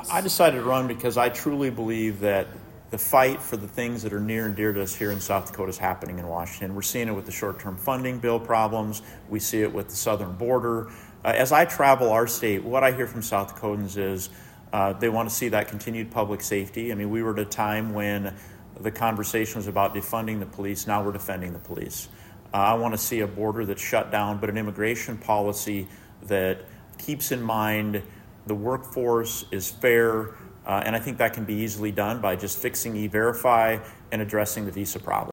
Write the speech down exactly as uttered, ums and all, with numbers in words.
I decided to run because I truly believe that the fight for the things that are near and dear to us here in South Dakota is happening in Washington. We're seeing it with the short-term funding bill problems. We see it with the southern border. Uh, as I travel our state, what I hear from South Dakotans is uh, they want to see that continued public safety. I mean, we were at a time when the conversation was about defunding the police. Now we're defending the police. Uh, I want to see a border that's shut down, but an immigration policy that keeps in mind the workforce is fair, uh, and I think that can be easily done by just fixing E-Verify and addressing the visa problem.